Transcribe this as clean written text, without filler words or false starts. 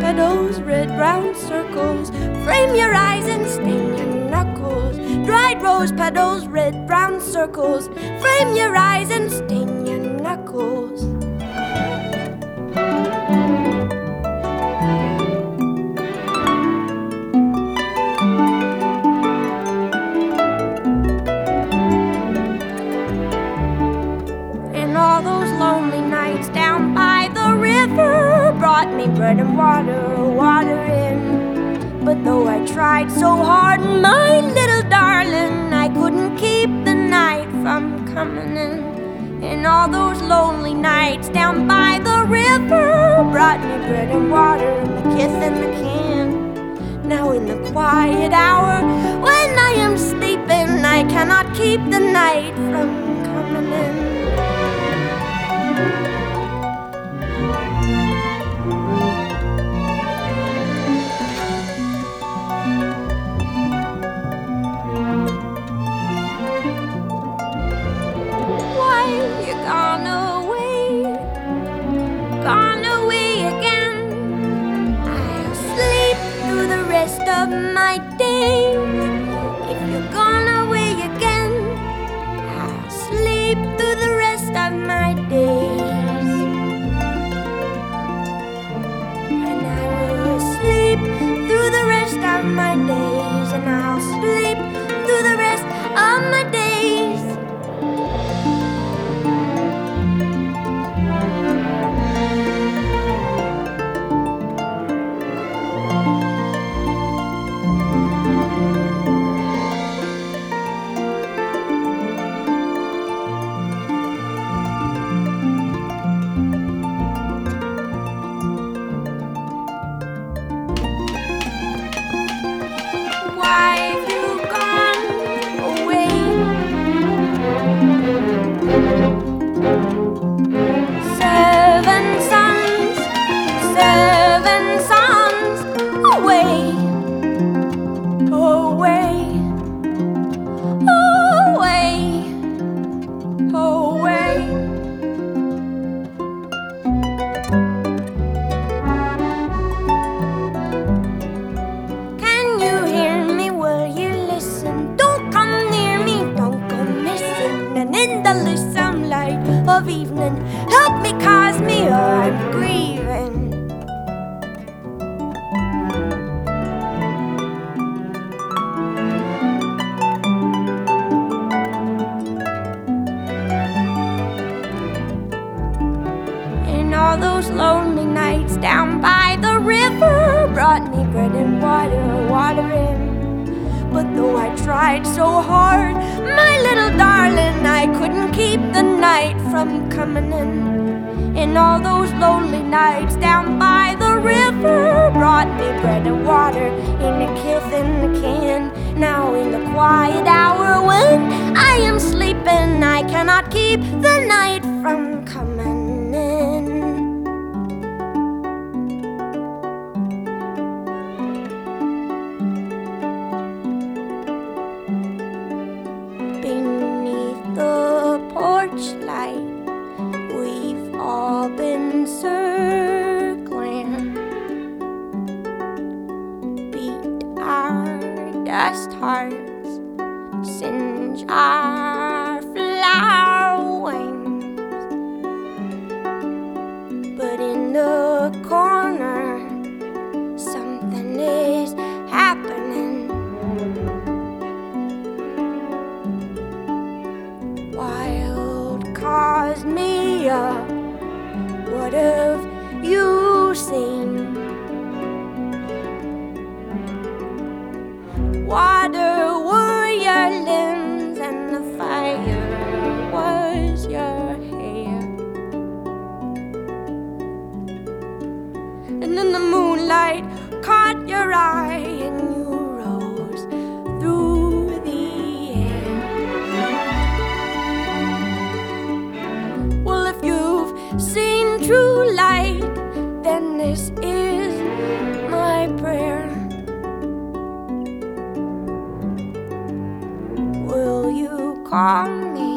petals, red brown circles, frame your eyes and sting your knuckles. Dried rose petals, red brown circles, frame your eyes and sting your knuckles. And all those lonely nights down by the river brought me bread and water in. But though I tried so hard, my little darling, I couldn't keep the night from coming in. And all those lonely nights down by the river brought me bread and water and a kiss in the can. Now in the quiet hour when I am sleeping, I cannot keep the night from coming in. Of my days, if you're gone away again, I'll sleep through the rest of my days. And I will sleep through the rest of my days, and I'll sleep through the rest of my days. Of evening, help me, cause me, or I'm grieving. And all those lonely nights down by the river brought me bread and water in. But though I tried so hard, my little darling, I couldn't keep the night from coming in. And all those lonely nights down by the river brought me bread and water and a kiss in the can. Now in the quiet hour when I am sleeping, I cannot keep the night from coming in. Light, we've all been circling, beat our dust hearts, singe our flower wings. But in the corner, something is happening. Cause me up, what have you seen? Water were your limbs and the fire was your hair. And then the moonlight caught your eye and you rose through the air. Well, if you've seen true light, then this is my prayer. Will you call me